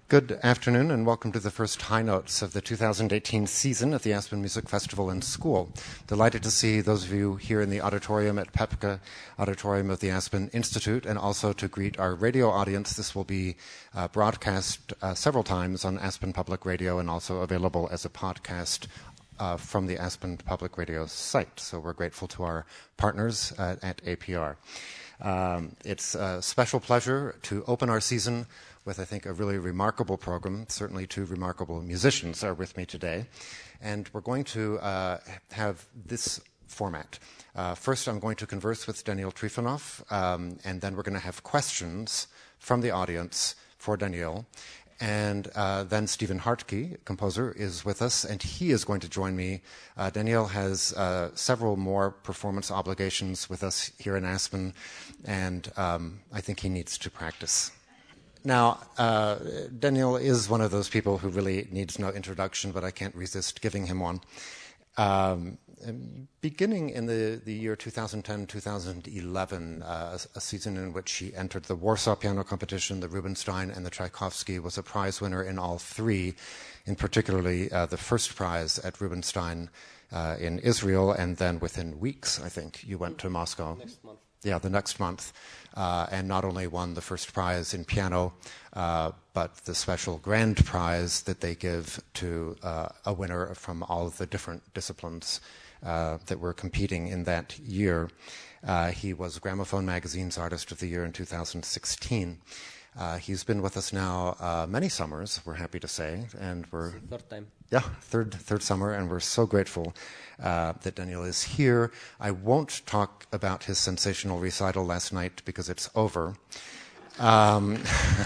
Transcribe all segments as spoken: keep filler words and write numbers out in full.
Good afternoon and welcome to the first high notes of the two thousand eighteen season at the Aspen Music Festival and School. Delighted to see those of you here in the auditorium at Pepka Auditorium of the Aspen Institute, and also to greet our radio audience. This will be uh, broadcast uh, several times on Aspen Public Radio and also available as a podcast uh, from the Aspen Public Radio site. So we're grateful to our partners uh, at A P R. Um, it's a special pleasure to open our season with, I think, a really remarkable program. Certainly two remarkable musicians are with me today. And we're going to uh, have this format. Uh, first, I'm going to converse with Daniil Trifonov, um, and then we're going to have questions from the audience for Daniil. And uh, then Stephen Hartke, composer, is with us, and he is going to join me. Uh, Daniil has uh, several more performance obligations with us here in Aspen, and um, I think he needs to practice. Now, uh, Daniil is one of those people who really needs no introduction, but I can't resist giving him one. Um, beginning in the, the year two thousand ten, two thousand eleven, uh, a, a season in which he entered the Warsaw Piano Competition, the Rubinstein, and the Tchaikovsky, was a prize winner in all three, in particularly uh, the first prize at Rubinstein uh, in Israel, and then within weeks, I think, you went to Moscow. Next month. Yeah, the next month, uh, and not only won the first prize in piano, uh, but the special grand prize that they give to uh, a winner from all of the different disciplines uh, that were competing in that year. Uh, he was Gramophone Magazine's Artist of the Year in two thousand sixteen. Uh, he's been with us now uh, many summers, we're happy to say, and we're third time. Yeah, third third summer, and we're so grateful uh, that Daniil is here. I won't talk about his sensational recital last night because it's over. Um,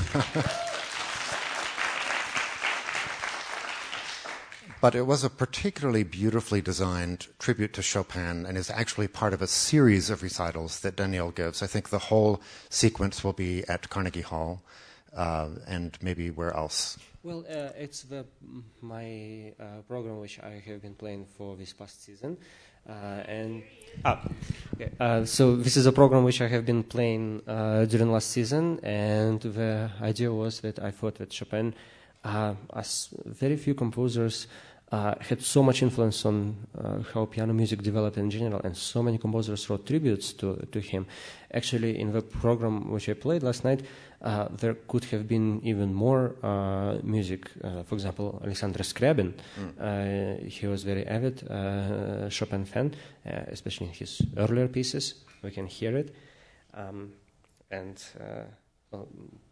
But it was a particularly beautifully designed tribute to Chopin, and is actually part of a series of recitals that Daniil gives. I think the whole sequence will be at Carnegie Hall, uh, and maybe where else? Well, uh, it's the my uh, program which I have been playing for this past season, uh, and ah, okay. uh, so this is a program which I have been playing uh, during last season, and the idea was that I thought that Chopin, uh, as very few composers, Uh, had so much influence on uh, how piano music developed in general, and so many composers wrote tributes to to him. Actually, in the program which I played last night, uh, there could have been even more uh, music. Uh, for example, Alexander Scriabin. Mm. Uh, he was very avid uh, Chopin fan, uh, especially in his earlier pieces. We can hear it. Um, and uh, well,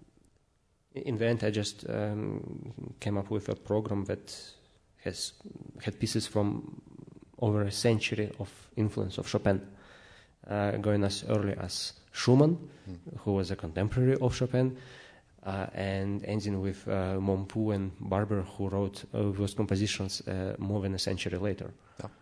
in the end, I just um, came up with a program that has had pieces from over a century of influence of Chopin, uh, going as early as Schumann, mm. who was a contemporary of Chopin, uh, and ending with uh, Montpu and Barber, who wrote uh, those compositions uh, more than a century later. Yeah.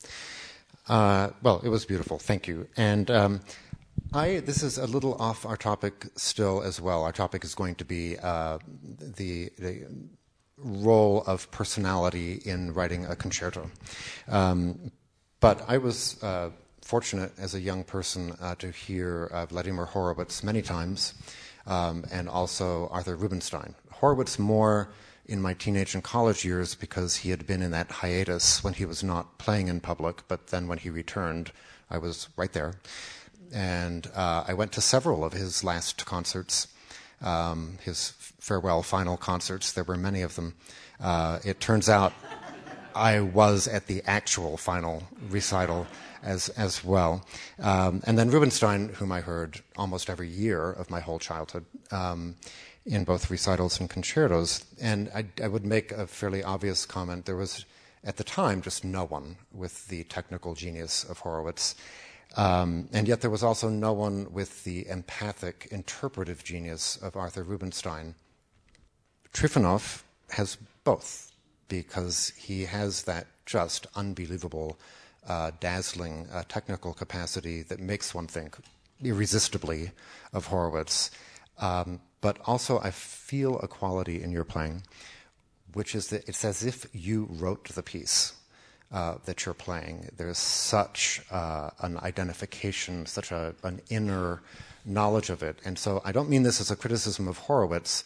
Uh, well, it was beautiful. Thank you. And um, I, this is a little off our topic still as well. Our topic is going to be uh, the, the role of personality in writing a concerto. Um, but I was uh, fortunate as a young person uh, to hear uh, Vladimir Horowitz many times, um, and also Arthur Rubinstein. Horowitz more in my teenage and college years because he had been in that hiatus when he was not playing in public, but then when he returned, I was right there. And uh, I went to several of his last concerts. Um, his farewell final concerts, there were many of them. Uh, it turns out I was at the actual final recital as as well. Um, and then Rubinstein, whom I heard almost every year of my whole childhood, um, in both recitals and concertos. And I, I would make a fairly obvious comment. There was, at the time, just no one with the technical genius of Horowitz. Um, and yet there was also no one with the empathic, interpretive genius of Arthur Rubinstein. Trifonov has both, because he has that just unbelievable, uh, dazzling uh, technical capacity that makes one think irresistibly of Horowitz. Um, but also I feel a quality in your playing, which is that it's as if you wrote the piece. Uh, that you're playing. There's such uh, an identification, such a, an inner knowledge of it. And so I don't mean this as a criticism of Horowitz,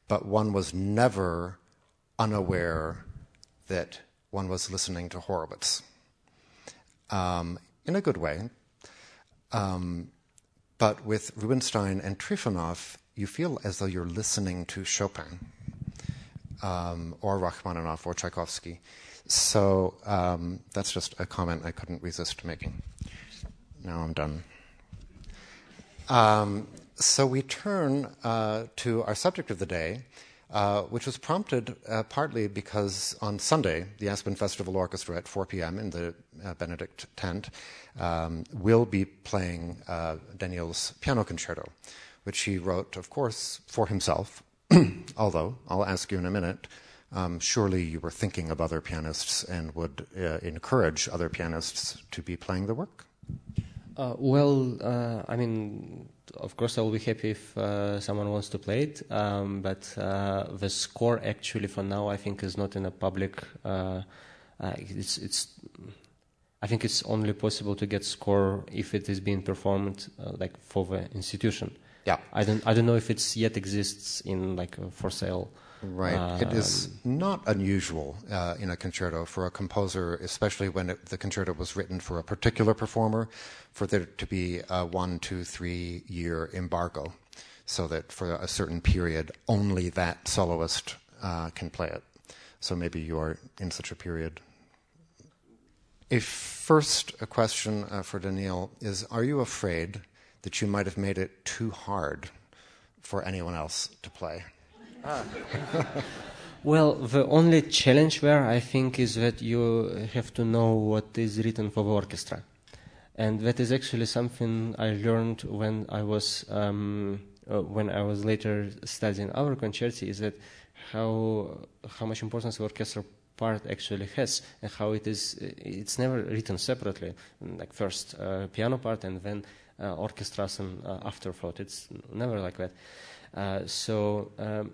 but one was never unaware that one was listening to Horowitz, um, in a good way. Um, but with Rubinstein and Trifonov, you feel as though you're listening to Chopin, um, or Rachmaninoff or Tchaikovsky. So um, that's just a comment I couldn't resist making. Now I'm done. Um, so we turn uh, to our subject of the day, uh, which was prompted uh, partly because on Sunday, the Aspen Festival Orchestra at four p.m. in the uh, Benedict tent um, will be playing uh, Daniel's piano concerto, which he wrote, of course, for himself, although, I'll ask you in a minute, um, surely you were thinking of other pianists and would uh, encourage other pianists to be playing the work? Uh, well, uh, I mean, of course I will be happy if uh, someone wants to play it, um, but uh, the score actually for now I think is not in a public, uh, uh, it's, it's, I think it's only possible to get score if it is being performed uh, like for the institution. Yeah. I don't, I don't know if it's yet exists in like a for sale. Right. Uh, it is not unusual uh, in a concerto for a composer, especially when it, the concerto was written for a particular performer, for there to be a one, two, three year embargo, so that for a certain period only that soloist uh, can play it. So maybe you are in such a period. A first a question uh, for Daniil is, are you afraid that you might have made it too hard for anyone else to play? Ah. Well, the only challenge there, I think, is that you have to know what is written for the orchestra. And that is actually something I learned when I was um, uh, when I was later studying our concerti, is that how how much importance the orchestral part actually has, and how it is it's never written separately, like first uh, piano part and then uh, orchestras and uh, afterthought. It's never like that. Uh, so, um,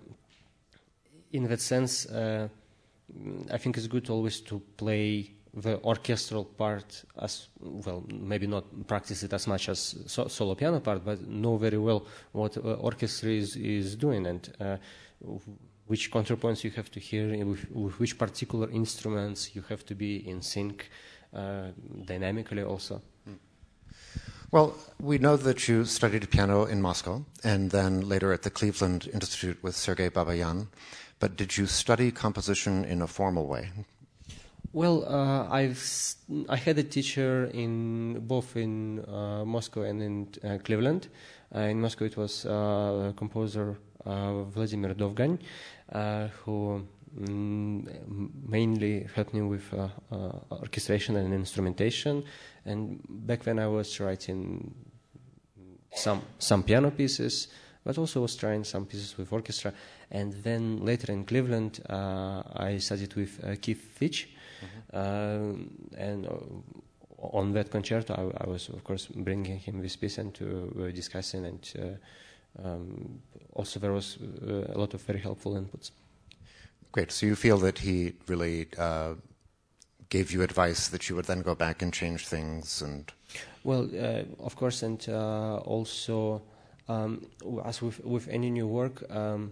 in that sense, uh, I think it's good always to play the orchestral part as well. Maybe not practice it as much as so- solo piano part, but know very well what uh, orchestra is, is doing and uh, which counterpoints you have to hear, with, with which particular instruments you have to be in sync uh, dynamically also. Mm. Well, we know that you studied piano in Moscow and then later at the Cleveland Institute with Sergei Babayan, but did you study composition in a formal way? Well, uh, I've I had a teacher in both in uh, Moscow and in uh, Cleveland. Uh, in Moscow, it was uh, composer uh, Vladimir Dovgany, uh, who mm, mainly helped me with uh, uh, orchestration and instrumentation. And back then, I was writing some some piano pieces, but also was trying some pieces with orchestra. And then later in Cleveland, uh, I studied with uh, Keith Fitch. Mm-hmm. uh, and uh, on that concerto, I, I was, of course, bringing him this piece and to uh, discussing, and uh, um, also there was uh, a lot of very helpful inputs. Great. So you feel that he really uh, gave you advice that you would then go back and change things? And well, uh, of course, and uh, also um, as with, with any new work, um,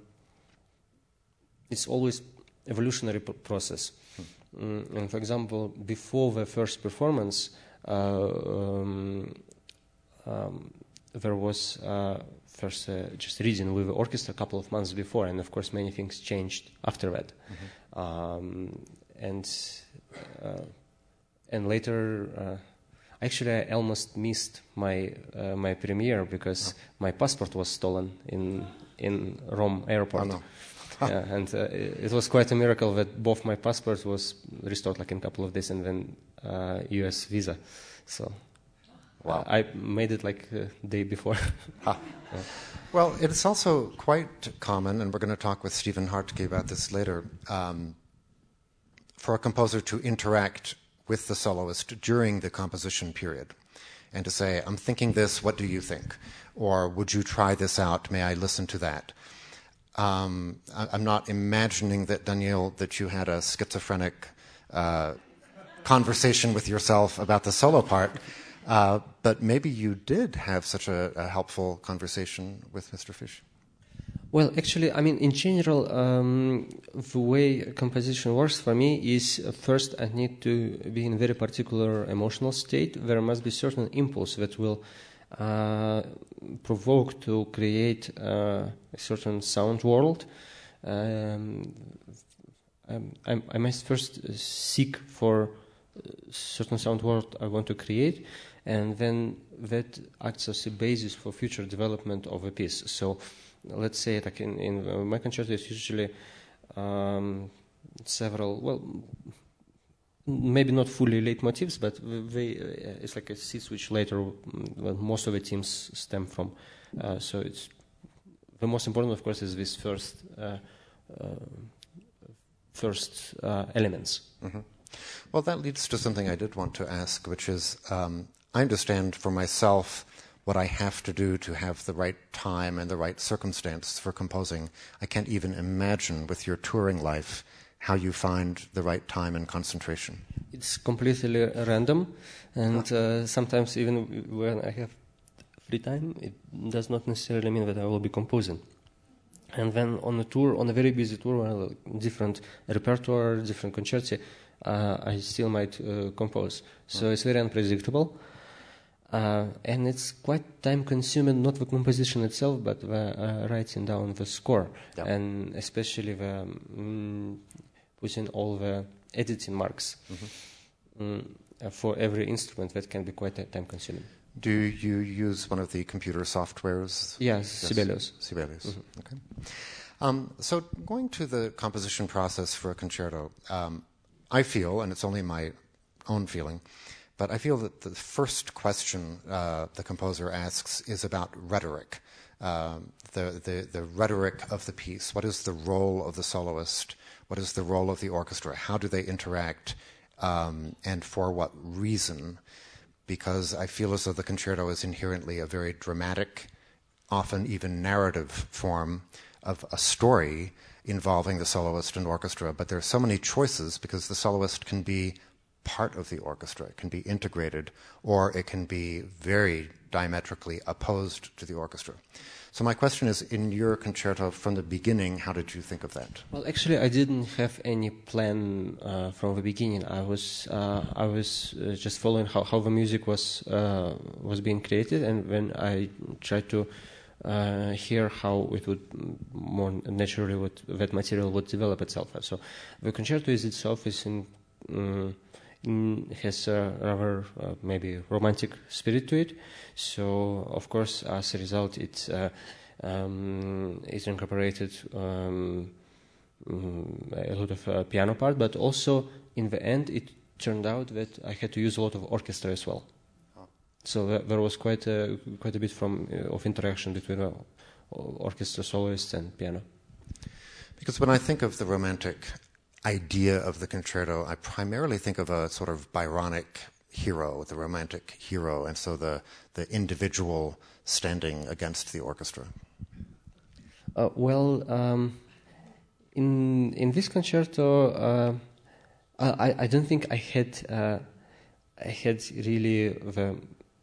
it's always evolutionary p- process. Mm, and for example, before the first performance, uh, um, um, there was uh, first uh, just reading with the orchestra a couple of months before, and of course many things changed after that. Mm-hmm. Um, and uh, and later, uh, actually, I almost missed my uh, my premiere because oh. my passport was stolen in in Rome airport. Oh, no. Yeah, and uh, it was quite a miracle that both my passports was restored like in a couple of days, and then uh, U S visa. So wow. uh, I made it like a day before. ah. yeah. Well, it's also quite common, and we're going to talk with Stephen Hartke about this later, um, for a composer to interact with the soloist during the composition period and to say, I'm thinking this, what do you think? Or would you try this out? May I listen to that? Um, I, I'm not imagining that, Daniil, that you had a schizophrenic uh, conversation with yourself about the solo part, uh, but maybe you did have such a, a helpful conversation with Mister Fish. Well, actually, I mean, in general, um, the way composition works for me is uh, first I need to be in a very particular emotional state. There must be certain impulse that will uh, provoke to create uh, a certain sound world. Um, I, I must first seek for a certain sound world I want to create, and then that acts as a basis for future development of a piece. So let's say, like in, in my concerto, it's usually um, several, well, maybe not fully leitmotifs, but they, uh, it's like a seeds which later, well, most of the themes stem from. Uh, so it's the most important, of course, is this first uh, uh, first uh, elements. Mm-hmm. Well, that leads to something I did want to ask, which is, um, I understand for myself what I have to do to have the right time and the right circumstance for composing. I can't even imagine with your touring life how you find the right time and concentration. It's completely random, and uh, sometimes even when I have free time, it does not necessarily mean that I will be composing. And then on a tour, on a very busy tour, well, different repertoire, different concerti, uh, I still might uh, compose. So it's very unpredictable. Uh, and it's quite time-consuming, not the composition itself, but the uh, writing down the score, yeah. And especially the um, putting all the editing marks mm-hmm. um, for every instrument. That can be quite time-consuming. Do you use one of the computer softwares? Yes, yes. Sibelius. Sibelius. Mm-hmm. Okay. Um, so going to the composition process for a concerto, um, I feel, and it's only my own feeling, but I feel that the first question uh, the composer asks is about rhetoric, um, the, the, the rhetoric of the piece. What is the role of the soloist? What is the role of the orchestra? How do they interact, um, and for what reason? Because I feel as though the concerto is inherently a very dramatic, often even narrative form of a story involving the soloist and orchestra. But there are so many choices because the soloist can be part of the orchestra, it can be integrated, or it can be very diametrically opposed to the orchestra. So my question is, in your concerto from the beginning, how did you think of that? Well, actually, I didn't have any plan uh, from the beginning. I was uh, I was uh, just following how, how the music was uh, was being created, and when I tried to uh, hear how it would more naturally would, that material would develop itself. So the concerto is itself is in. Um, In, has a rather uh, maybe romantic spirit to it, so of course as a result it's uh, um, it's incorporated um, a lot of uh, piano part, but also in the end it turned out that I had to use a lot of orchestra as well. Oh. So th- there was quite a, quite a bit from uh, of interaction between uh, orchestra soloists and piano. Because when I think of the romantic idea of the concerto, I primarily think of a sort of Byronic hero, the romantic hero, and so the, the individual standing against the orchestra. Uh, well, um, in in this concerto, uh, I, I don't think I had uh, I had really the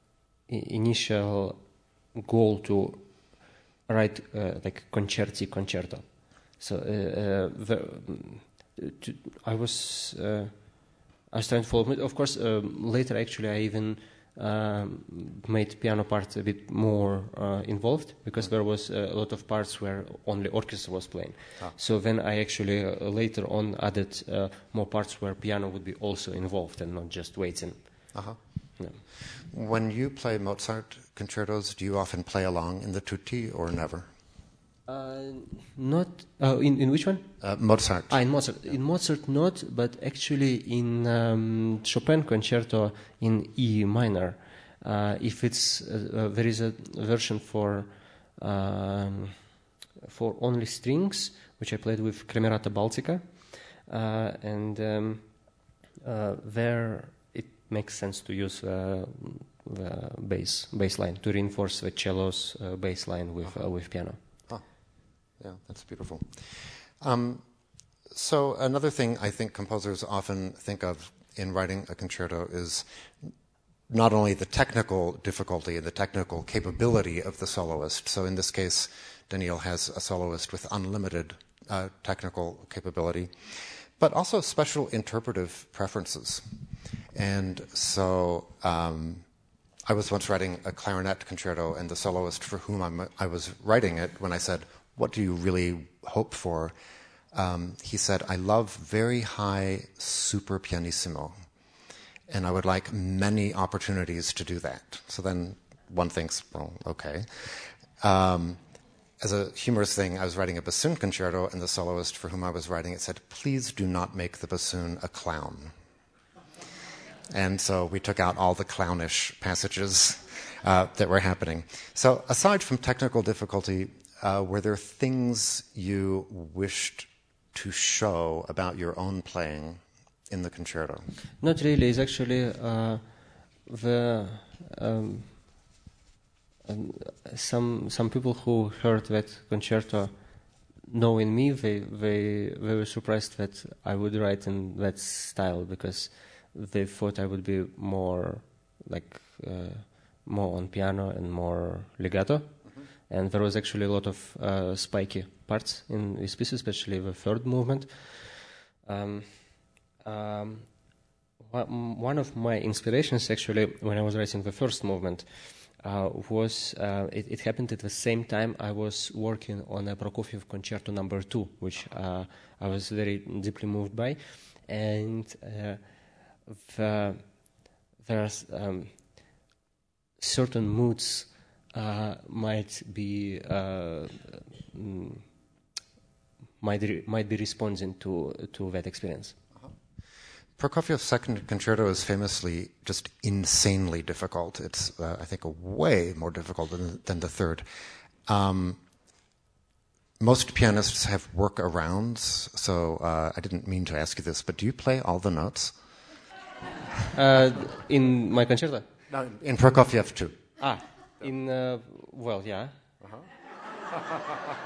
initial goal to write uh, like concerti concerto. So uh, uh, the To, I was uh, I was trying to follow. Of course, um, later actually I even um, made piano parts a bit more uh, involved because mm-hmm. there was a lot of parts where only orchestra was playing. Ah. So then I actually uh, later on added uh, more parts where piano would be also involved and not just waiting. Uh-huh. Yeah. When you play Mozart concertos, do you often play along in the tutti or never? Uh, not uh, in in which one? Uh, Mozart. Ah, in Mozart. Yeah. In Mozart, not, but actually in um, Chopin concerto in E minor. Uh, if it's uh, uh, there is a version for um, for only strings, which I played with Cremerata Baltica, uh, and um, uh, there it makes sense to use uh, the bass bass line to reinforce the cello's uh, bass line with uh, with piano. Yeah, that's beautiful. Um, so another thing I think composers often think of in writing a concerto is not only the technical difficulty and the technical capability of the soloist. So in this case, Daniil has a soloist with unlimited uh, technical capability, but also special interpretive preferences. And so um, I was once writing a clarinet concerto, and the soloist for whom I'm, I was writing it, when I said, what do you really hope for? Um, he said, I love very high super pianissimo, and I would like many opportunities to do that. So then one thinks, well, okay. Um, as a humorous thing, I was writing a bassoon concerto, and the soloist for whom I was writing it said, please do not make the bassoon a clown. And so we took out all the clownish passages uh, that were happening. So aside from technical difficulty, uh, were there things you wished to show about your own playing in the concerto? Not really. It's actually uh, the um, um, some some people who heard that concerto, knowing me, they they they were surprised that I would write in that style, because they thought I would be more like uh, more on piano and more legato. Mm-hmm. And there was actually a lot of uh, spiky parts in this piece, especially the third movement. Um, um, one of my inspirations, actually, when I was writing the first movement, uh, was uh, it, it happened at the same time I was working on a Prokofiev Concerto Number Two, which uh, I was very deeply moved by, and uh, the, there's um, certain moods uh, might be uh, mm, might re- might be responding to to that experience. Prokofiev's second concerto is famously just insanely difficult. It's, uh, I think, a way more difficult than, than the third. Um, most pianists have workarounds, so uh, I didn't mean to ask you this, but do you play all the notes? Uh, in my concerto? No, in Prokofiev too. Ah, in, uh, well, yeah. Uh-huh.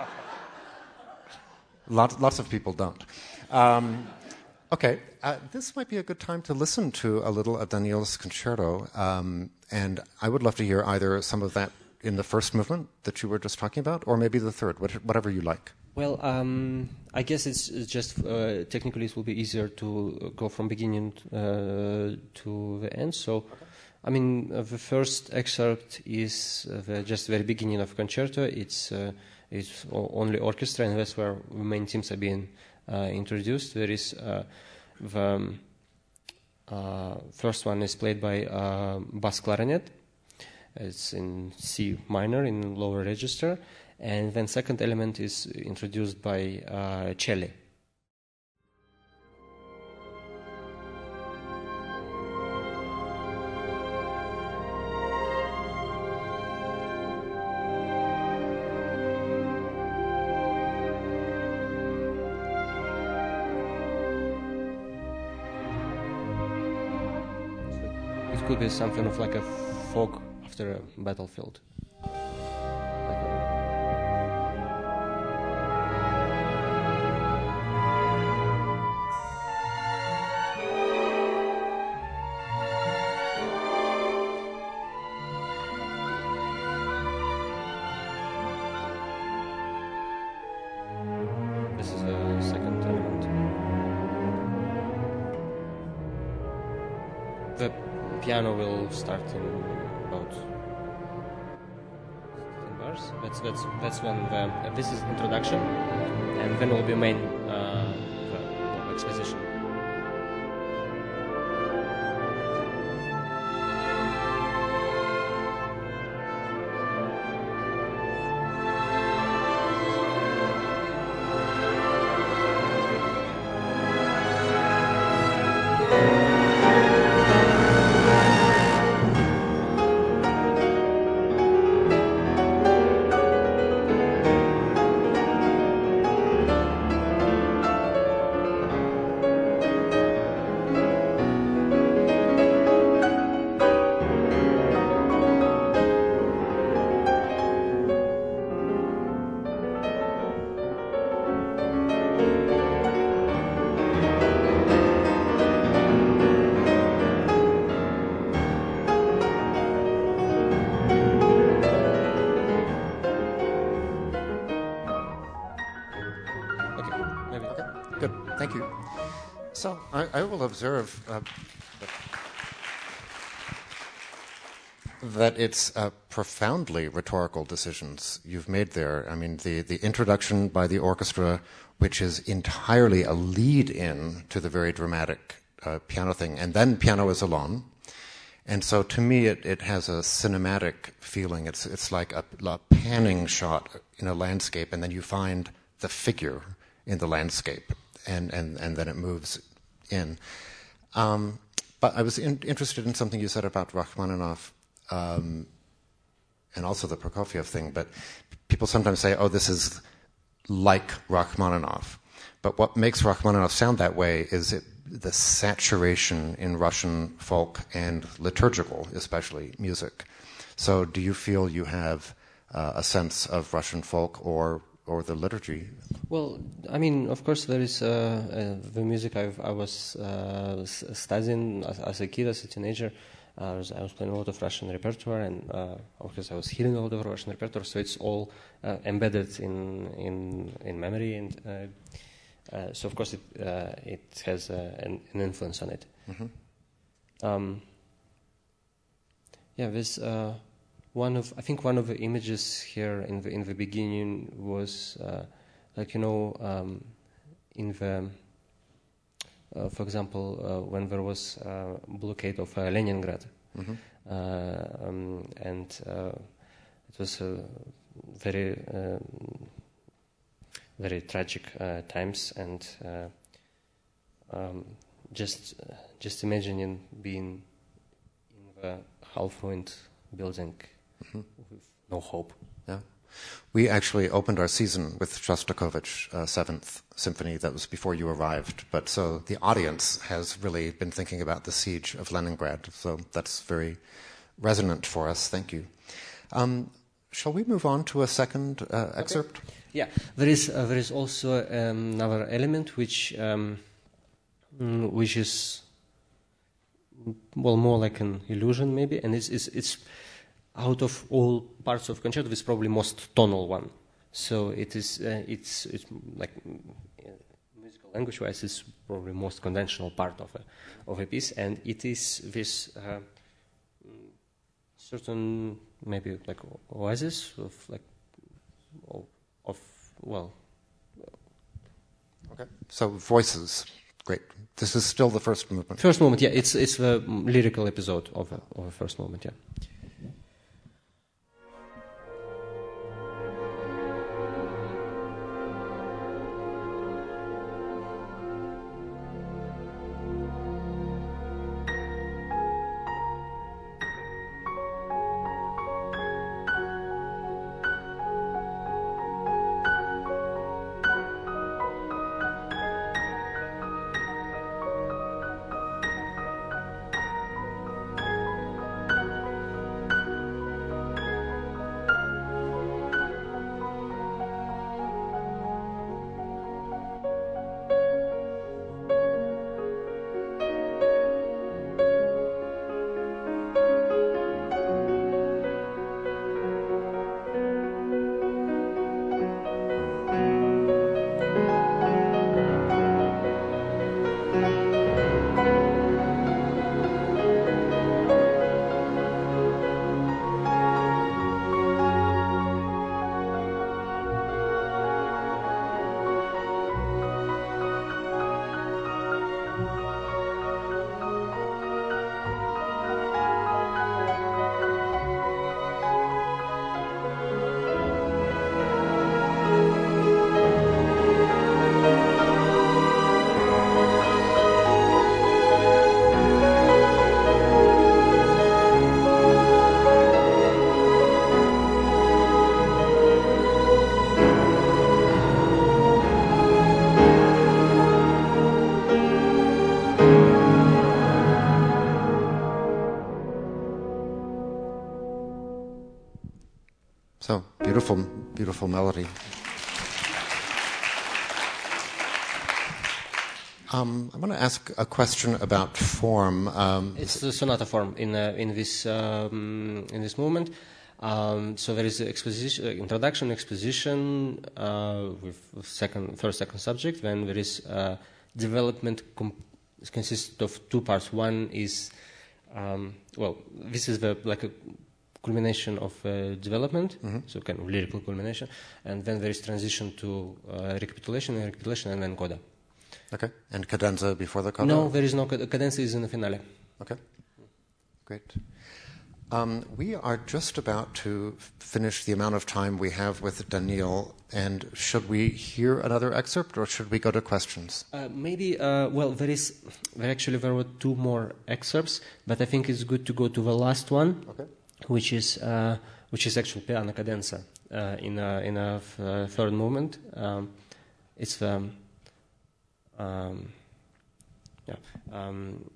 Lots, lots of people don't. Um, Okay, uh, this might be a good time to listen to a little of Daniil's concerto, um, and I would love to hear either some of that in the first movement that you were just talking about, or maybe the third, whatever you like. Well, um, I guess it's, it's just uh, technically it will be easier to go from beginning uh, to the end. So, okay. I mean, uh, the first excerpt is uh, the just very beginning of concerto. It's uh, it's only orchestra, and that's where the main themes are being Uh, introduced. There is uh, the um, uh, first one is played by uh, bass clarinet. It's in C minor in lower register, and then second element is introduced by uh, cello. Could be something of like a fog after a battlefield. This is a second element. The piano will start in about sixteen bars. That's that's that's when the uh, this is introduction, and then will be main uh, the, the exposition. Good. Thank you. So I, I will observe uh, that it's uh, profoundly rhetorical decisions you've made there. I mean, the, the introduction by the orchestra, which is entirely a lead-in to the very dramatic uh, piano thing, and then piano is alone. And so to me, it, it has a cinematic feeling. It's, it's like a, a panning shot in a landscape, and then you find the figure in the landscape, and, and, and then it moves in. Um, but I was in, interested in something you said about Rachmaninoff, um, and also the Prokofiev thing, but people sometimes say, oh, this is like Rachmaninoff. But what makes Rachmaninoff sound that way is it, the saturation in Russian folk and liturgical, especially, music. So do you feel you have uh, a sense of Russian folk or or the liturgy? Well, I mean, of course, there is uh, uh, the music I've, I was uh, studying as, as a kid, as a teenager. Uh, I, was, I was playing a lot of Russian repertoire, and uh, of course, I was hearing a lot of Russian repertoire. So it's all uh, embedded in in in memory, and uh, uh, so of course, it uh, it has uh, an, an influence on it. Mm-hmm. Um, yeah, there's. Uh, One of I think one of the images here in the in the beginning was uh, like you know um, in the uh, for example uh, when there was uh, blockade of uh, Leningrad, mm-hmm. uh, um, and uh, it was uh, very uh, very tragic uh, times, and uh, um, just uh, just imagining being in the half-ruined building. Mm-hmm. With no hope. Yeah, we actually opened our season with Shostakovich uh, Seventh Symphony. That was before you arrived, but so the audience has really been thinking about the siege of Leningrad. So that's very resonant for us. Thank you. Um, shall we move on to a second uh, excerpt? Okay. Yeah, there is uh, there is also um, another element which um, which is well more like an illusion maybe, and it's it's. it's out of all parts of concerto, it's probably most tonal one. So it is, uh, it's, it's like uh, musical language-wise, it's probably most conventional part of a of a piece, and it is this uh, certain maybe like oasis of like of, of well. Okay. So voices, great. This is still the first movement. First movement, yeah. It's it's the lyrical episode of a, of a first movement, yeah. So, beautiful, beautiful melody. Um, I want to ask a question about form. Um, it's the sonata form in uh, in this um, in this movement. Um, so there is exposition, uh, introduction, exposition uh, with second, first, second subject. Then there is uh, development. Comp- it consists of two parts. One is um, well, this is the like a culmination of uh, development, mm-hmm. so kind of lyrical culmination, and then there is transition to uh, recapitulation, and recapitulation, and then coda. Okay, and cadenza before the coda? No, there is no cadenza. Is in the finale. Okay, great. Um, we are just about to finish the amount of time we have with Daniil, and should we hear another excerpt, or should we go to questions? Uh, maybe, uh, well, there is, there actually there were two more excerpts, but I think it's good to go to the last one, okay. which is uh, which is actually piano cadenza uh, in a in a f- uh, third movement. Um, it's um, um, yeah. Um,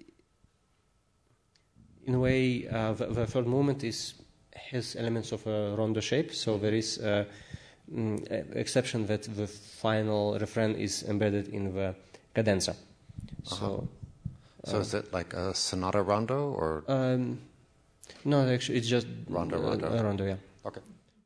In a way, uh, the, the third movement is has elements of a rondo shape, so there is uh, mm, exception that the final refrain is embedded in the cadenza. Uh-huh. So, so uh, is it like a sonata rondo, or um, no? Actually, it's just rondo, uh, rondo. A rondo, yeah. Okay.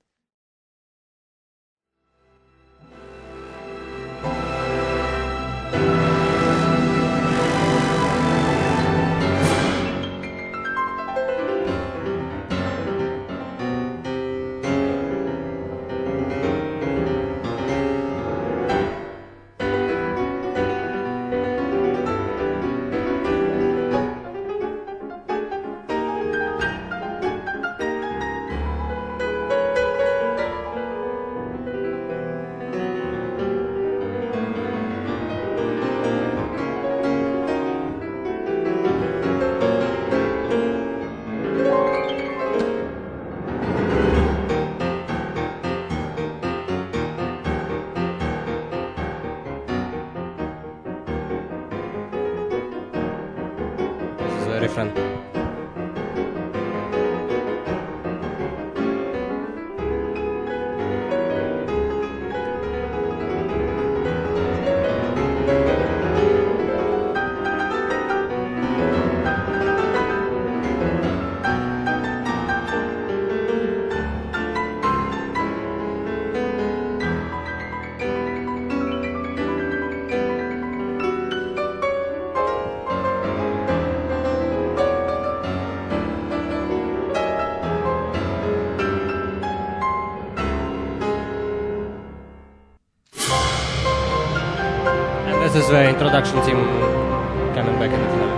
Refrain. This is the introduction team coming back in the finale.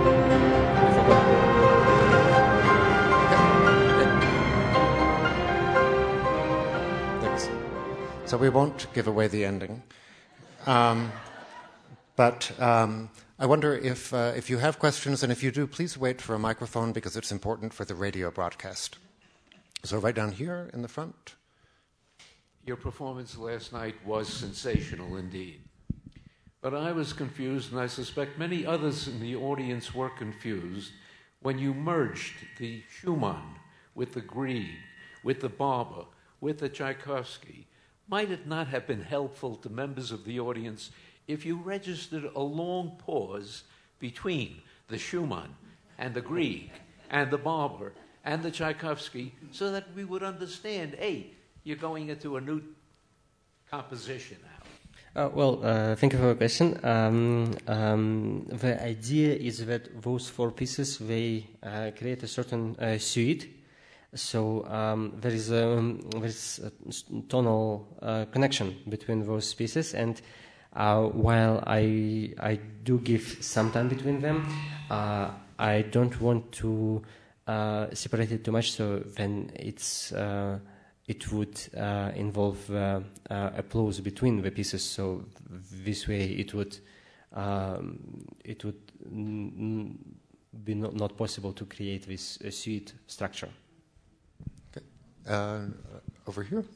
Thanks. So we won't give away the ending. Um, but um, I wonder if, uh, if you have questions, and if you do, please wait for a microphone because it's important for the radio broadcast. So right down here in the front. Your performance last night was sensational indeed. But I was confused, and I suspect many others in the audience were confused, when you merged the Schumann with the Grieg, with the Barber, with the Tchaikovsky. Might it not have been helpful to members of the audience if you registered a long pause between the Schumann and the Grieg and the Barber and the Tchaikovsky, so that we would understand, hey, you're going into a new composition now? Uh, well, uh, thank you for your question. Um, um, the idea is that those four pieces, they uh, create a certain uh, suite. So um, there is a, there is a tonal uh, connection between those pieces, and uh, while I I do give some time between them, uh, I don't want to uh, separate it too much. So then it's uh, it would uh, involve uh, uh, applause between the pieces. So this way, it would um, it would n- be not, not possible to create this uh, suite structure. Okay, uh, over here.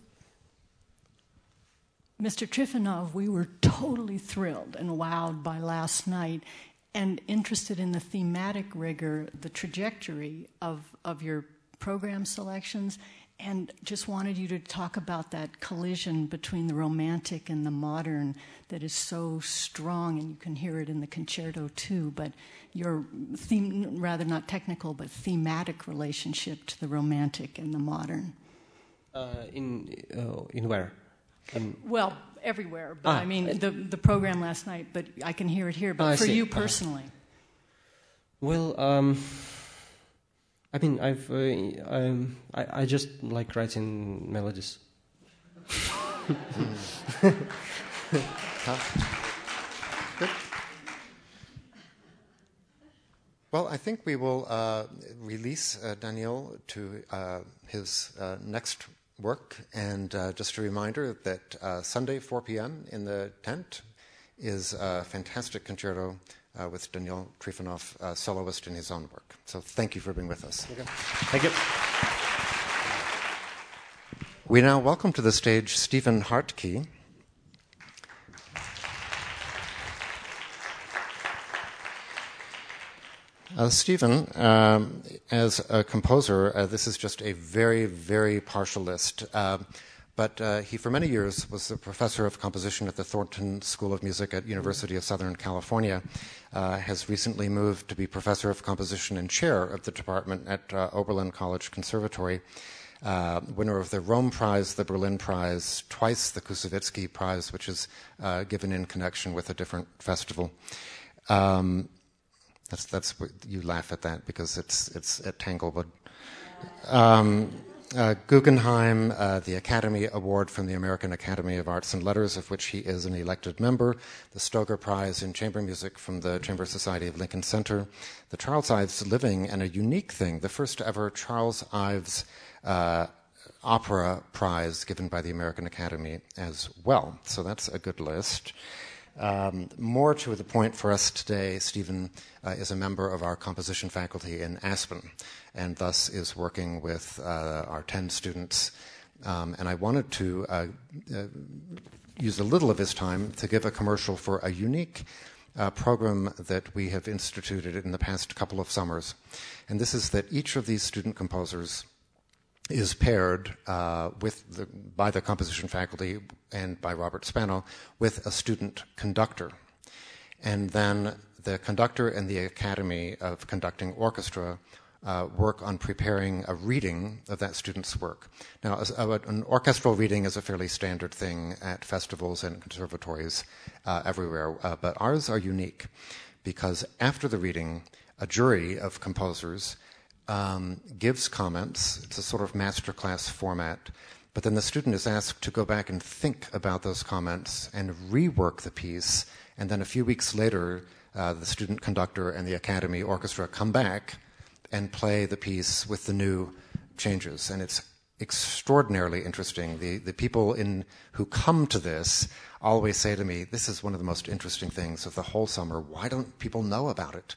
Mister Trifonov, we were totally thrilled and wowed by last night, and interested in the thematic rigor, the trajectory of of your program selections, and just wanted you to talk about that collision between the romantic and the modern that is so strong, and you can hear it in the concerto too, but your theme, rather not technical, but thematic relationship to the romantic and the modern. Uh, in uh, in where? Um, well, everywhere, but ah, I mean, the, the program last night, but I can hear it here, but ah, for see. you personally. Uh, well, um, I mean, I've uh, I'm, I I just like writing melodies. Huh? Good. Well, I think we will uh, release uh, Daniel to uh, his uh, next work, and uh, just a reminder that uh, Sunday, four p.m. in the tent is a fantastic concerto uh, with Daniel Trifonov, uh, soloist in his own work. So thank you for being with us. Okay. Thank you. We now welcome to the stage Stephen Hartke. Uh, Stephen, um, as a composer, uh, this is just a very, very partial list. Uh, but uh, he, for many years, was a professor of composition at the Thornton School of Music at University of Southern California. Uh, has recently moved to be professor of composition and chair of the department at uh, Oberlin College Conservatory. Uh, winner of the Rome Prize, the Berlin Prize, twice the Kusevitsky Prize, which is uh, given in connection with a different festival. Um, That's that's what you laugh at that because it's it's at Tanglewood. Um, uh, Guggenheim, uh, the Academy Award from the American Academy of Arts and Letters, of which he is an elected member. The Stoger Prize in Chamber Music from the Chamber Society of Lincoln Center. The Charles Ives Living, and a unique thing, the first ever Charles Ives uh, Opera Prize given by the American Academy as well. So that's a good list. Um, more to the point for us today, Stephen uh, is a member of our composition faculty in Aspen, and thus is working with uh, our ten students. Um, and I wanted to uh, uh, use a little of his time to give a commercial for a unique uh, program that we have instituted in the past couple of summers. And this is that each of these student composers is paired uh, with the, by the composition faculty and by Robert Spano with a student conductor. And then the conductor and the Academy of Conducting Orchestra uh, work on preparing a reading of that student's work. Now, as, uh, an orchestral reading is a fairly standard thing at festivals and conservatories uh, everywhere, uh, but ours are unique because after the reading, a jury of composers Um, gives comments. It's a sort of masterclass format. But then the student is asked to go back and think about those comments and rework the piece. And then a few weeks later, uh, the student conductor and the Academy Orchestra come back and play the piece with the new changes. And it's extraordinarily interesting. The, the people in, who come to this always say to me, this is one of the most interesting things of the whole summer. Why don't people know about it?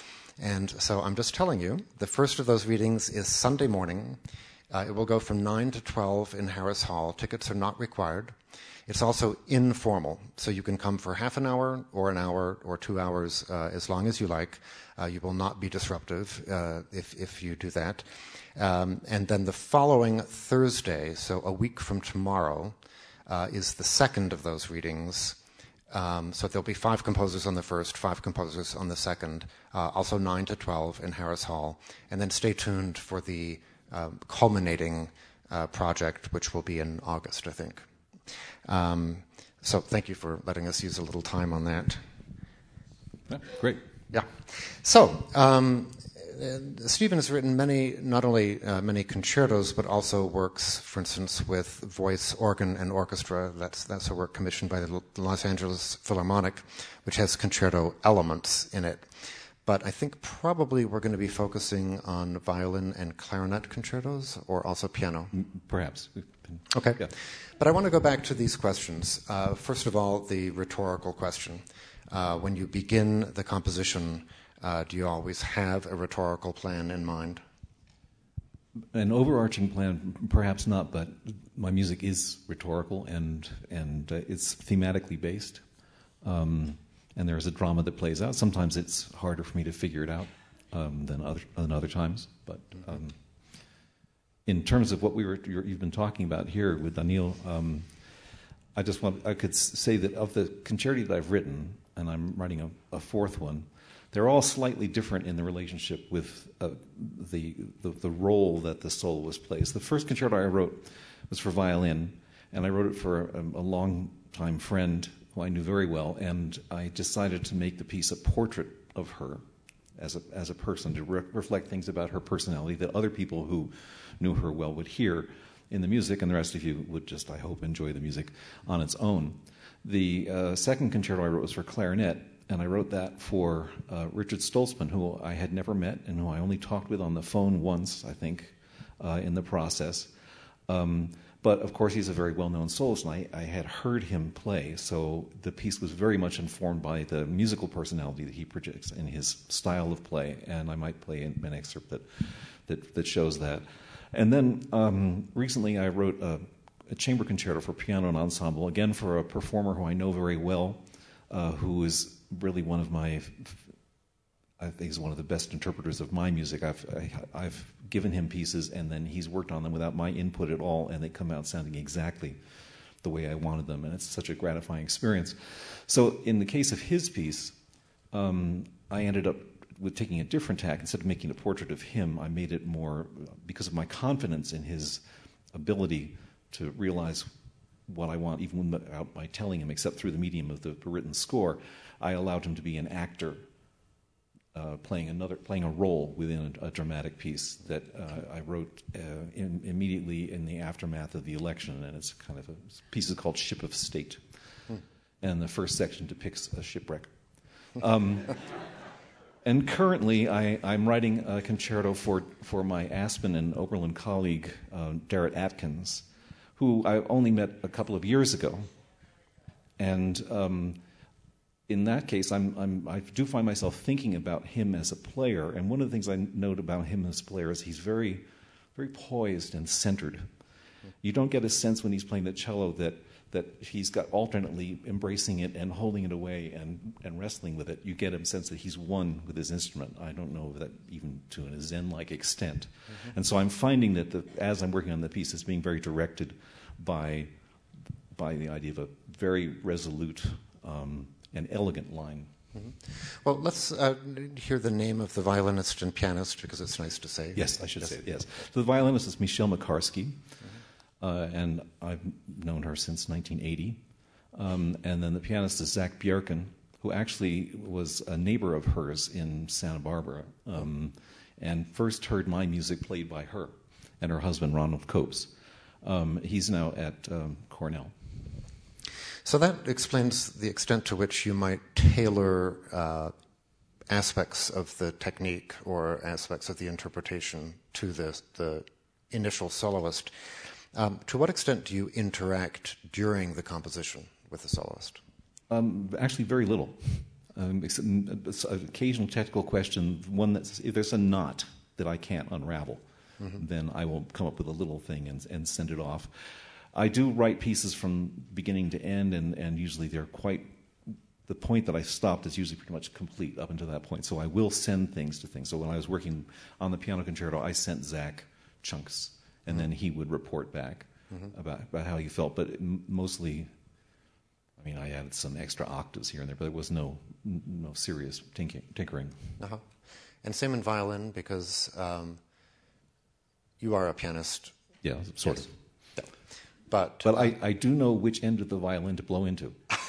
And so I'm just telling you, the first of those readings is Sunday morning. Uh, it will go from nine to twelve in Harris Hall. Tickets are not required. It's also informal, so you can come for half an hour or an hour or two hours, uh, as long as you like. Uh, you will not be disruptive uh, if, if you do that. Um, and then the following Thursday, so a week from tomorrow, uh, is the second of those readings. Um, so there'll be five composers on the first, five composers on the second, uh, also nine to twelve in Harris Hall. And then stay tuned for the uh, culminating uh, project, which will be in August, I think. Um, so thank you for letting us use a little time on that. Yeah, great. Yeah. So, um, Uh, Stephen has written many, not only uh, many concertos, but also works, for instance, with voice, organ, and orchestra. That's that's a work commissioned by the Los Angeles Philharmonic, which has concerto elements in it. But I think probably we're going to be focusing on violin and clarinet concertos, or also piano. Perhaps. Okay. Yeah. But I want to go back to these questions. Uh, first of all, the rhetorical question. Uh, when you begin the composition, Uh, do you always have a rhetorical plan in mind? An overarching plan, perhaps not, but my music is rhetorical and and uh, it's thematically based. Um, and there's a drama that plays out. Sometimes it's harder for me to figure it out um, than other than other times, but um, in terms of what we were you're, you've been talking about here with Daniil, um, I just want I could say that of the concerti that I've written, and I'm writing a, a fourth one, they're all slightly different in the relationship with uh, the, the the role that the soloist plays. The first concerto I wrote was for violin, and I wrote it for a, a long-time friend who I knew very well, and I decided to make the piece a portrait of her as a as a person, to re- reflect things about her personality that other people who knew her well would hear in the music, and the rest of you would just, I hope, enjoy the music on its own. The uh, second concerto I wrote was for clarinet, and I wrote that for uh, Richard Stoltzman, who I had never met and who I only talked with on the phone once, I think, uh, in the process. Um, but, of course, he's a very well-known soloist, and I, I had heard him play, so the piece was very much informed by the musical personality that he projects in his style of play, and I might play an excerpt that that, that shows that. And then um, recently I wrote a, a chamber concerto for piano and ensemble, again for a performer who I know very well, uh, who is really one of my, I think he's one of the best interpreters of my music. I've I, I've given him pieces, and then he's worked on them without my input at all, and they come out sounding exactly the way I wanted them, and it's such a gratifying experience. So in the case of his piece, um, I ended up with taking a different tack. Instead of making a portrait of him, I made it more, because of my confidence in his ability to realize what I want, even without my telling him, except through the medium of the written score, I allowed him to be an actor uh, playing another, playing a role within a, a dramatic piece that uh, I wrote uh, in, immediately in the aftermath of the election, and it's kind of a piece is called Ship of State, hmm. and the first section depicts a shipwreck. Um, And currently, I, I'm writing a concerto for, for my Aspen and Oberlin colleague, uh, Darrett Atkins, who I only met a couple of years ago. And um, in that case, I'm, I'm, I do find myself thinking about him as a player. And one of the things I note about him as a player is he's very, very poised and centered. You don't get a sense when he's playing the cello that that he's got alternately embracing it and holding it away and, and wrestling with it. You get a sense that he's one with his instrument. I don't know that even to a Zen-like extent. Mm-hmm. And so I'm finding that the, as I'm working on the piece, it's being very directed by, by the idea of a very resolute um, and elegant line. Mm-hmm. Well, let's uh, hear the name of the violinist and pianist, because it's nice to say. Yes, I should yes. say it, yes. So the violinist is Michelle McCarsky. Mm-hmm. Uh, and I've known her since nineteen eighty. Um, and then the pianist is Zach Bjerken, who actually was a neighbor of hers in Santa Barbara, um, and first heard my music played by her and her husband, Ronald Copes. Um, he's now at um, Cornell. So that explains the extent to which you might tailor uh, aspects of the technique or aspects of the interpretation to the, the initial soloist. Um, to what extent do you interact during the composition with the soloist? Um, actually, very little. Um, it's an, it's an occasional technical question. One that's if there's a knot that I can't unravel, mm-hmm. then I will come up with a little thing and, and send it off. I do write pieces from beginning to end, and, and usually they're quite. The point that I stopped is usually pretty much complete up until that point. So I will send things to things. So when I was working on the piano concerto, I sent Zach chunks. And then he would report back mm-hmm. about, about how he felt. But m- mostly, I mean, I added some extra octaves here and there, but there was no no serious tinking, tinkering. Uh-huh. And same in violin, because um, you are a pianist. Yeah, sort yes. of. Yeah. But, but I, I do know which end of the violin to blow into.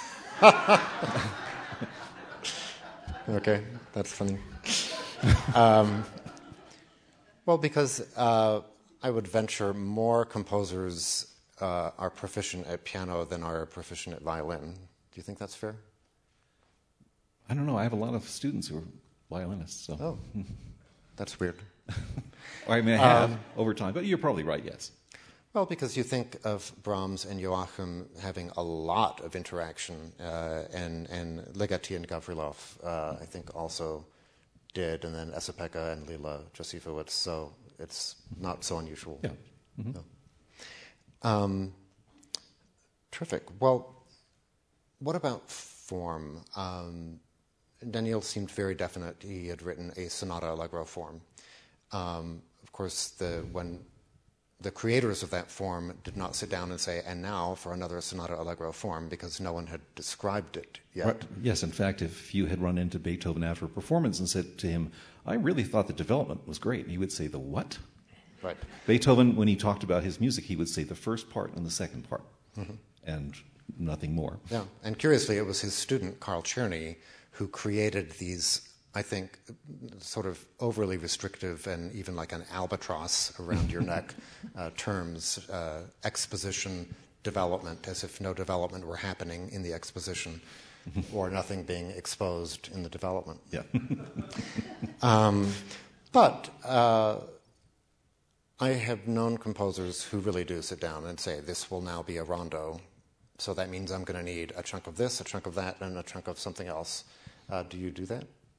Okay, that's funny. um, well, because... Uh, I would venture more composers uh, are proficient at piano than are proficient at violin. Do you think that's fair? I don't know. I have a lot of students who are violinists. So. Oh, that's weird. I mean, I have um, over time, but you're probably right, yes. Well, because you think of Brahms and Joachim having a lot of interaction, uh, and, and Ligeti and Gavrilov, uh, I think, also did, and then Esa-Pekka and Lila Josifowicz, so it's not so unusual. Yeah. Mm-hmm. No. Um, terrific. Well, what about form? Um, Daniil seemed very definite. He had written a sonata allegro form. Um, of course, the when the creators of that form did not sit down and say, and now for another sonata allegro form, because no one had described it yet. Right. Yes, in fact, if you had run into Beethoven after a performance and said to him, I really thought the development was great, he would say, the what? Right. Beethoven, when he talked about his music, he would say the first part and the second part, mm-hmm. and nothing more. Yeah, and curiously, it was his student, Carl Czerny, who created these, I think, sort of overly restrictive and even like an albatross around your neck uh, terms, uh, exposition, development, as if no development were happening in the exposition or nothing being exposed in the development. Yeah. um, but uh, I have known composers who really do sit down and say, this will now be a rondo, so that means I'm going to need a chunk of this, a chunk of that, and a chunk of something else. Uh, do you do that?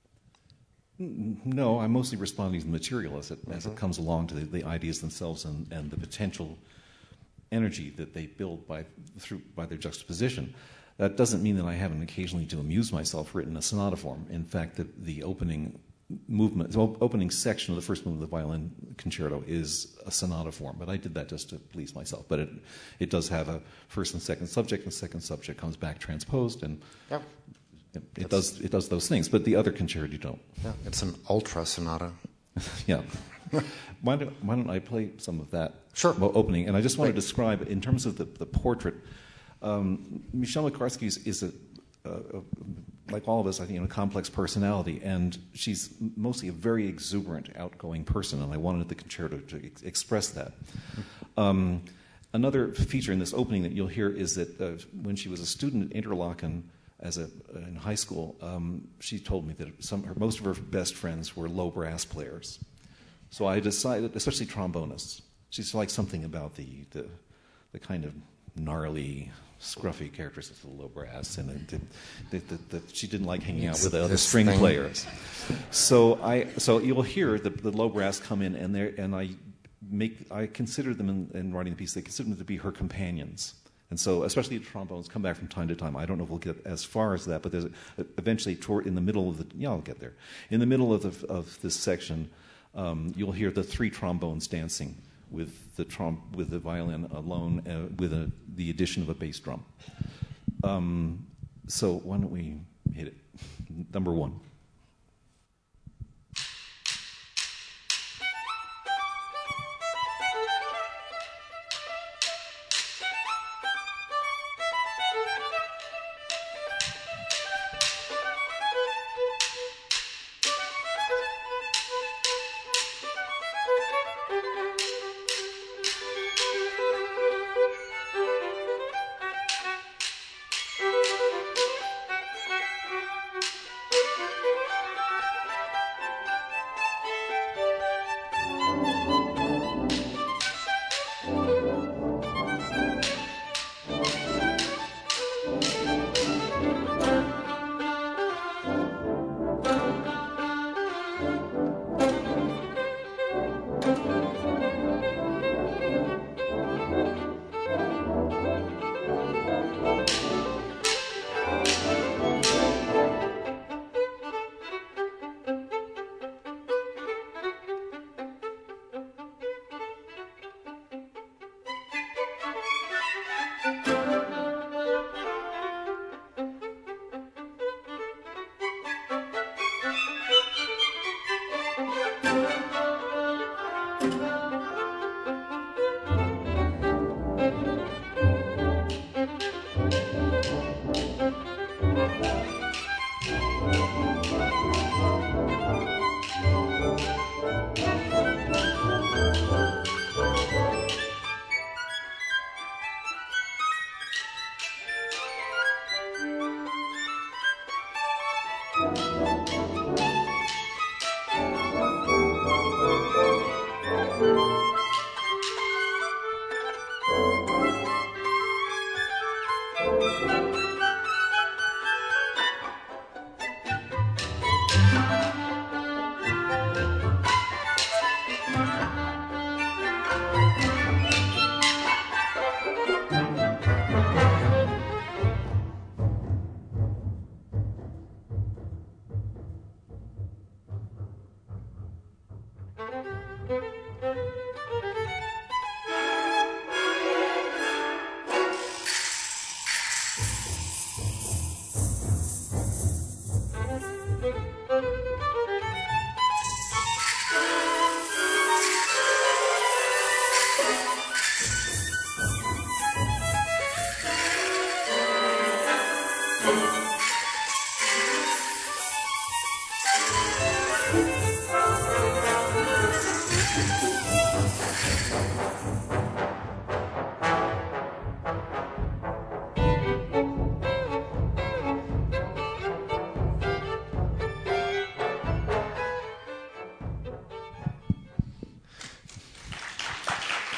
No, I'm mostly responding to the material as it, mm-hmm. as it comes along, to the, the ideas themselves and, and the potential energy that they build by, through, by their juxtaposition. That doesn't mean that I haven't occasionally, to amuse myself, written a sonata form. In fact, the, the opening movement, the opening section of the first movement of the violin concerto is a sonata form, but I did that just to please myself. But it it does have a first and second subject, and the second subject comes back transposed, and yeah. it, it does it does those things. But the other concerti don't. Yeah, it's an ultra sonata. Yeah. Why don't, why don't I play some of that sure. opening? And I just want Great. to describe, in terms of the, the portrait, um, Michelle McCarthy is, is a, a, a, like all of us, I think, a complex personality, and she's mostly a very exuberant, outgoing person, and I wanted the concerto to ex- express that. Um, another feature in this opening that you'll hear is that uh, when she was a student at Interlaken, as a in high school, um, she told me that some her, most of her best friends were low brass players. So I decided, especially trombonists, she's like something about the the, the kind of gnarly, scruffy characteristics of the low brass, and that she didn't like hanging out with the other string thing. players. So I so you'll hear the, the low brass come in, and there and I make I consider them in, in writing the piece. They consider them to be her companions. And so, especially the trombones come back from time to time. I don't know if we'll get as far as that, but there's a, eventually, toward, in the middle of the yeah, I'll get there. In the middle of the, of this section, um, you'll hear the three trombones dancing with the trom with the violin alone, uh, with a, the addition of a bass drum. Um, so why don't we hit it? Number one.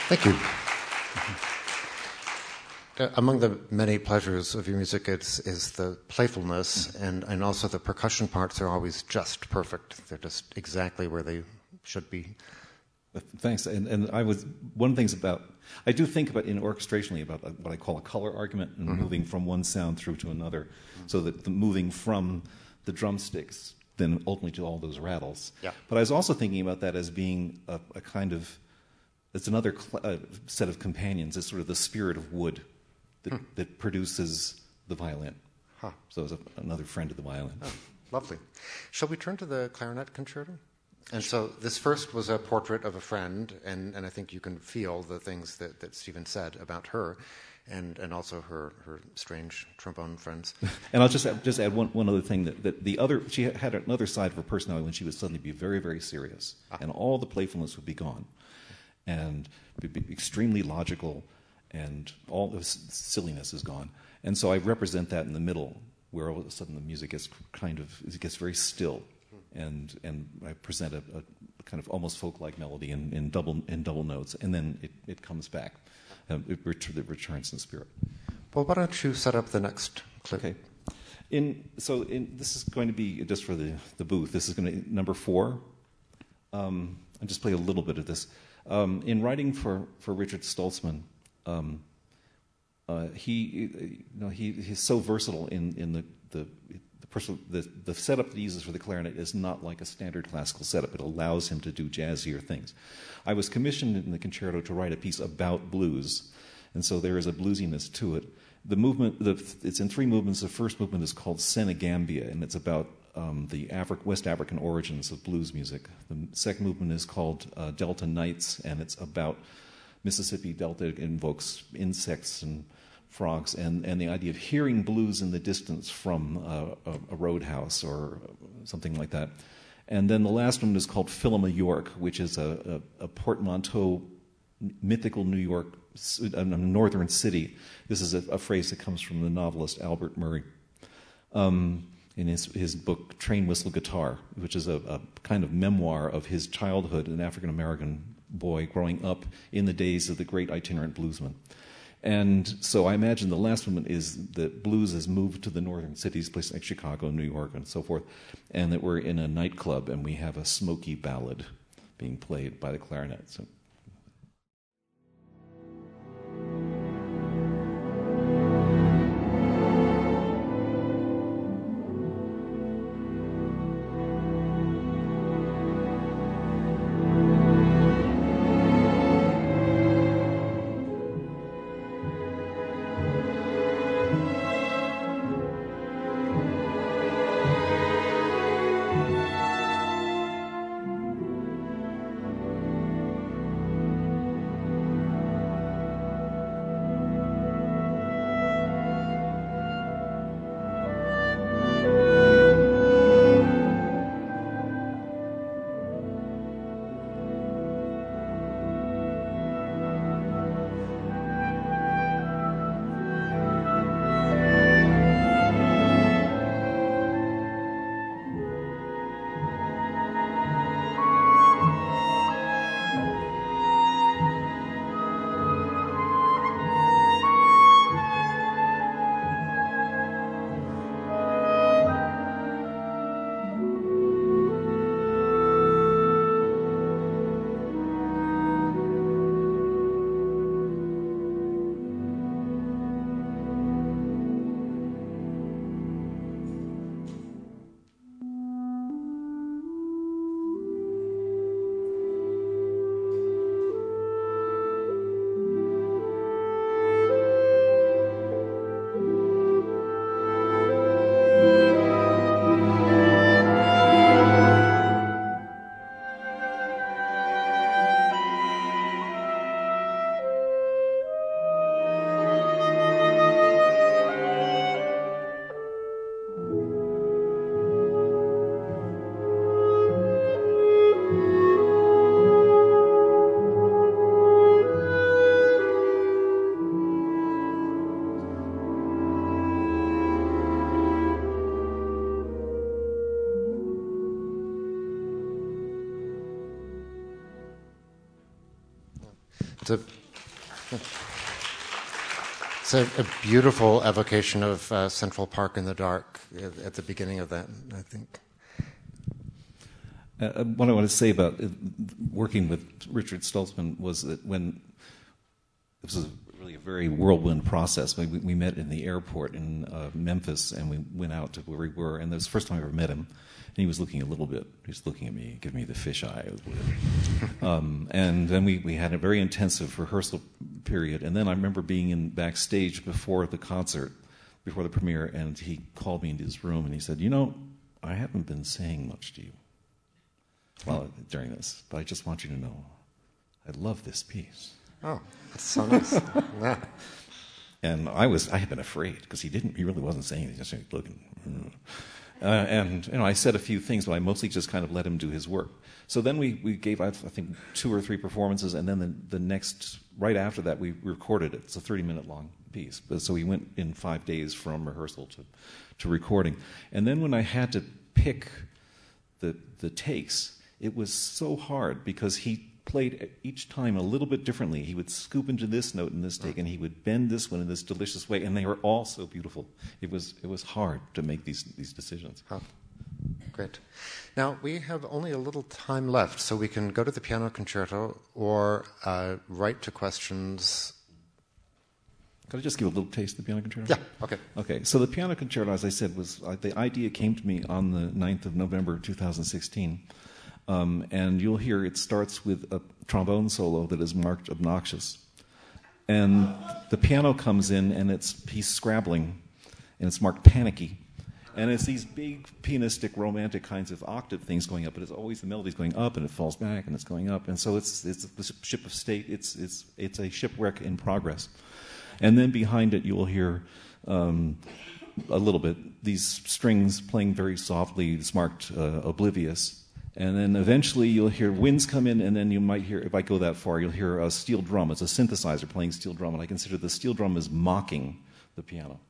Thank you. Uh, among the many pleasures of your music is, is the playfulness, and, and also the percussion parts are always just perfect. They're just exactly where they should be. Thanks. And, and I was one of the things about I do think about in orchestrationally about what I call a color argument and mm-hmm. moving from one sound through to another, mm-hmm. so that the moving from the drumsticks then ultimately to all those rattles. Yeah. But I was also thinking about that as being a, a kind of it's another cl- uh, set of companions. It's sort of the spirit of wood that, hmm. that produces the violin. Huh. So it's a, another friend of the violin. Oh, lovely. Shall we turn to the clarinet concerto? And so this first was a portrait of a friend, and, and I think you can feel the things that, that Stephen said about her, and, and also her, her strange trombone friends. And I'll just add, just add one, one other thing, that, that the other, she had another side of her personality when she would suddenly be very, very serious, ah. and all the playfulness would be gone, and be, be extremely logical, and all the silliness is gone. And so I represent that in the middle, where all of a sudden the music gets kind of, it gets very still. And and I present a, a kind of almost folk-like melody in, in double in double notes, and then it, it comes back. Um, it, ret- it returns in spirit. Well, why don't you set up the next clip? Okay. In so in, this is going to be just for the, the booth. This is going to be number four. Um, I'll just play a little bit of this. Um, in writing for, for Richard Stoltzman, um, uh, he you know he he's so versatile in in the the. The, the setup that he uses for the clarinet is not like a standard classical setup. It allows him to do jazzier things. I was commissioned in the concerto to write a piece about blues, and so there is a bluesiness to it. The movement, the, it's in three movements. The first movement is called Senegambia, and it's about um, the Afri- West African origins of blues music. The second movement is called uh, Delta Nights, and it's about Mississippi Delta. It invokes insects and frogs, and, and the idea of hearing blues in the distance from uh, a, a roadhouse or something like that. And then the last one is called Philima York, which is a, a, a portmanteau, mythical New York, a northern city. This is a, a phrase that comes from the novelist Albert Murray um, in his, his book Train Whistle Guitar, which is a, a kind of memoir of his childhood, an African-American boy growing up in the days of the great itinerant bluesman. And so I imagine the last one is that blues has moved to the northern cities, places like Chicago, New York, and so forth, and that we're in a nightclub and we have a smoky ballad being played by the clarinet. So. It's a, it's a, a beautiful evocation of uh, Central Park in the Dark at the beginning of that, I think. Uh, what I want to say about uh, working with Richard Stoltzman was that when this was really a very whirlwind process. We, we met in the airport in uh, Memphis, and we went out to where we were, and it was the first time I ever met him. And he was looking a little bit, he was looking at me, giving me the fisheye. um, and then we, we had a very intensive rehearsal period, and then I remember being in backstage before the concert, before the premiere, and he called me into his room, and he said, you know, I haven't been saying much to you well, during this, but I just want you to know, I love this piece. Oh, that's so nice. Yeah. And I was, I had been afraid because he didn't, he really wasn't saying anything, just looking. Uh, and you know, I said a few things, but I mostly just kind of let him do his work. So then we, we gave, I think, two or three performances, and then the, the next, right after that, we recorded it. It's a thirty-minute long piece. But, so we went in five days from rehearsal to, to recording. And then when I had to pick the the takes, it was so hard because he played each time a little bit differently. He would scoop into this note in this take, and he would bend this one in this delicious way, and they were all so beautiful. It was it was hard to make these these decisions. Huh. Great. Now, we have only a little time left, so we can go to the piano concerto or uh, write to questions. Could I just give a little taste of the piano concerto? Yeah, okay. Okay, so the piano concerto, as I said, was uh, the idea came to me on the ninth of November, two thousand sixteen. Um, and you'll hear it starts with a trombone solo that is marked obnoxious. And the piano comes in, and it's he's scrabbling, and it's marked panicky. And it's these big, pianistic, romantic kinds of octave things going up, but it's always the melody's going up, and it falls back, and it's going up. And so it's it's the ship of state. It's it's it's a shipwreck in progress. And then behind it, you will hear um, a little bit these strings playing very softly. It's marked uh, oblivious. And then eventually you'll hear winds come in, and then you might hear, if I go that far, you'll hear a steel drum. It's a synthesizer playing steel drum, and I consider the steel drum as mocking the piano.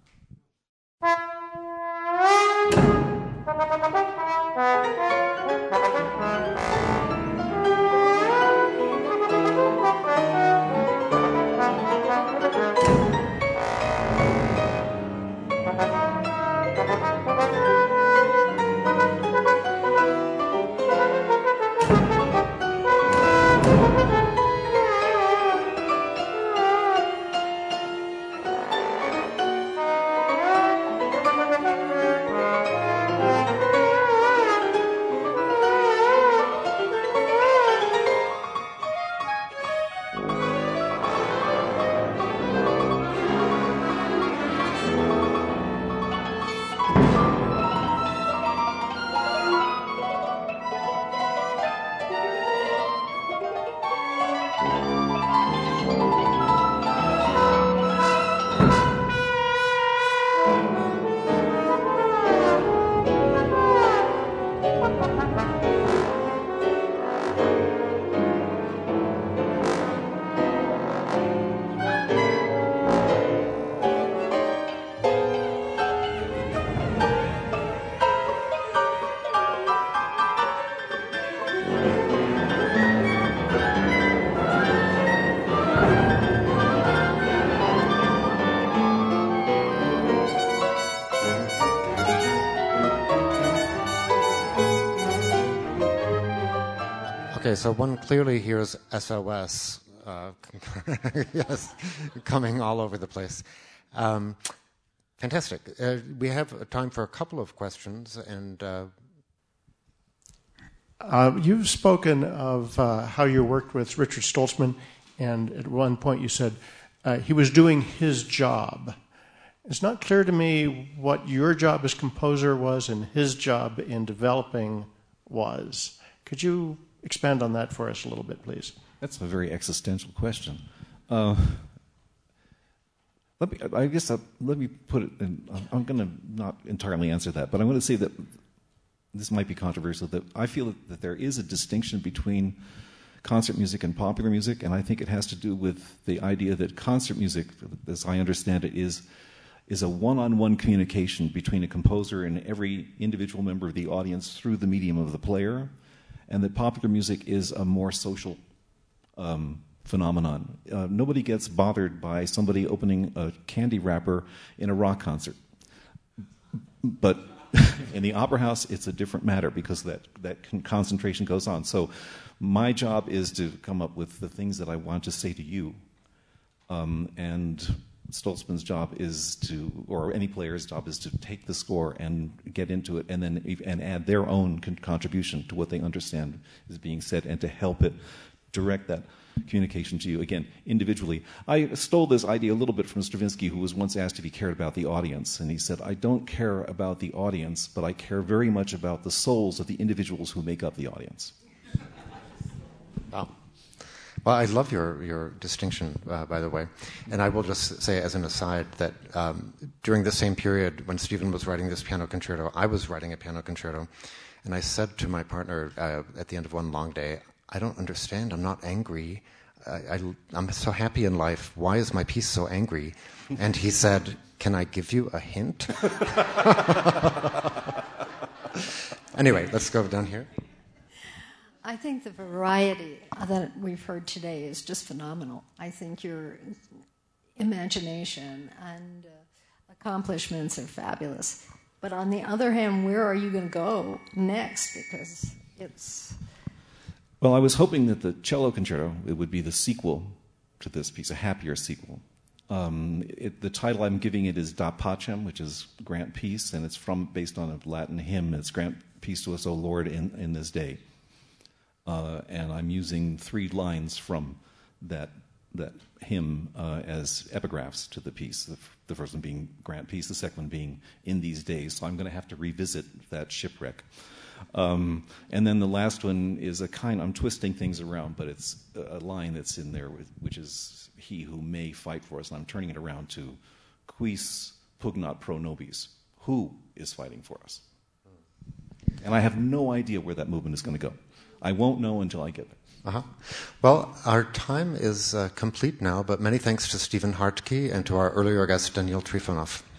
Okay, so one clearly hears S O S, uh, yes, coming all over the place. Um, fantastic. Uh, we have time for a couple of questions, and uh, uh, you've spoken of uh, how you worked with Richard Stoltzman, and at one point you said uh, he was doing his job. It's not clear to me what your job as composer was and his job in developing was. Could you expand on that for us a little bit, please? That's a very existential question. Uh, let me, I guess, I'll, let me put it in, I'm going to not entirely answer that, but I'm going to say that this might be controversial, that I feel that there is a distinction between concert music and popular music, and I think it has to do with the idea that concert music, as I understand it, is is a one-on-one communication between a composer and every individual member of the audience through the medium of the player, and that popular music is a more social um, phenomenon. Uh, nobody gets bothered by somebody opening a candy wrapper in a rock concert. But in the opera house, it's a different matter because that, that con- concentration goes on. So my job is to come up with the things that I want to say to you. Um, and Stoltzman's job is to, or any player's job is to take the score and get into it and then and add their own con- contribution to what they understand is being said and to help it direct that communication to you, again, individually. I stole this idea a little bit from Stravinsky, who was once asked if he cared about the audience. And he said, I don't care about the audience, but I care very much about the souls of the individuals who make up the audience. Wow. Well, I love your, your distinction, uh, by the way. And I will just say as an aside that um, during the same period when Stephen was writing this piano concerto, I was writing a piano concerto. And I said to my partner uh, at the end of one long day, I don't understand. I'm not angry. I, I, I'm so happy in life. Why is my piece so angry? And he said, can I give you a hint? Anyway, let's go down here. I think the variety that we've heard today is just phenomenal. I think your imagination and uh, accomplishments are fabulous. But on the other hand, where are you going to go next? Because it's... Well, I was hoping that the cello concerto, it would be the sequel to this piece, a happier sequel. Um, it, the title I'm giving it is Da Pacem, which is grant peace, and it's from based on a Latin hymn. It's grant peace to us, O Lord, in, in this day. Uh, and I'm using three lines from that that hymn uh, as epigraphs to the piece. The, f- the first one being grant peace, the second one being in these days. So I'm going to have to revisit that shipwreck. Um, and then the last one is a kind, I'm twisting things around, but it's a, a line that's in there, with, which is he who may fight for us. And I'm turning it around to quis pugnat pro nobis. Who is fighting for us? And I have no idea where that movement is going to go. I won't know until I get there. Uh-huh. Well, our time is uh, complete now, but many thanks to Stephen Hartke and to our earlier guest, Daniil Trifonov.